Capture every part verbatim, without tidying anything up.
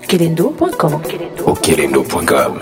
Okelendo point com. Okelendo point com.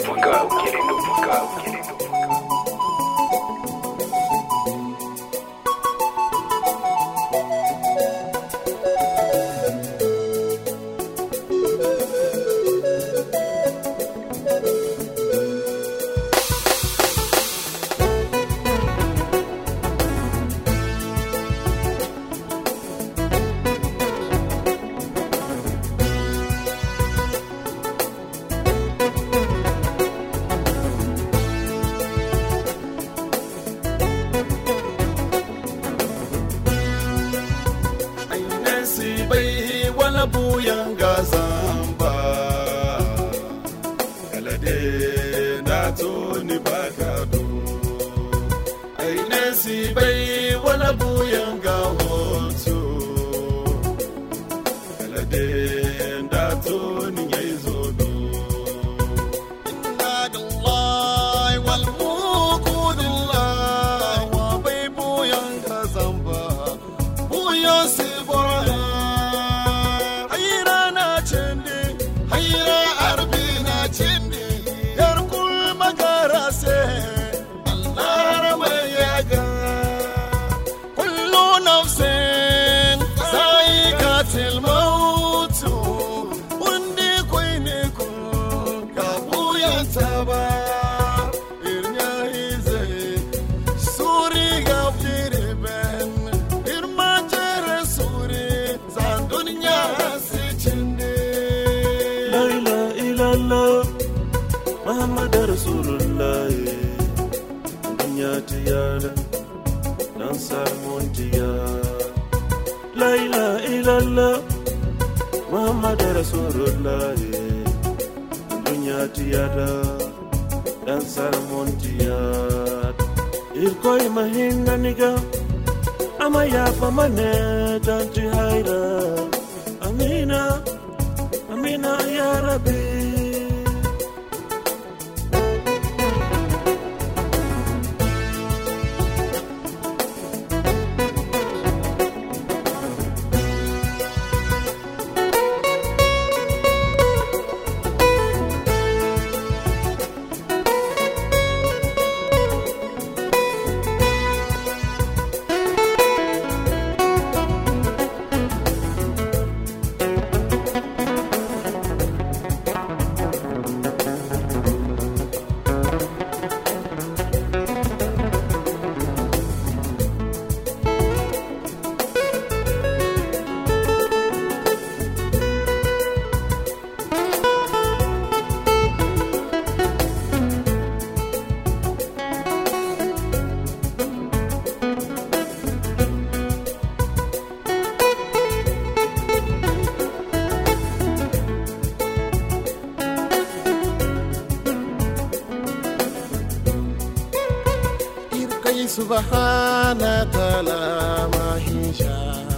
Subhana ta'ala mahisha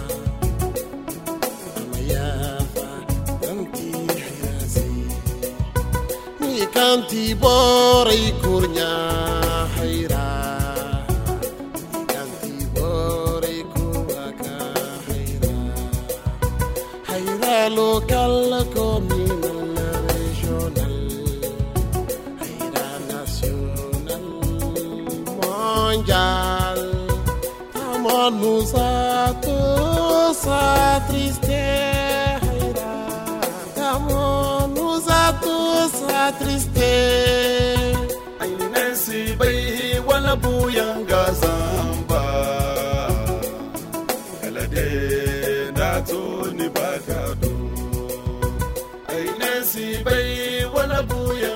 amayafa kanti hayasi ni kanti boray kurnya hayra ni kanti boray kuwaka hayra hayra local communal regional hayra national mondial. Nous a tous attristés, nous a tous attristés. Ainesi bai wala buyanga zamba, kalade nato ni bakado. Ainesi bai wala buyanga.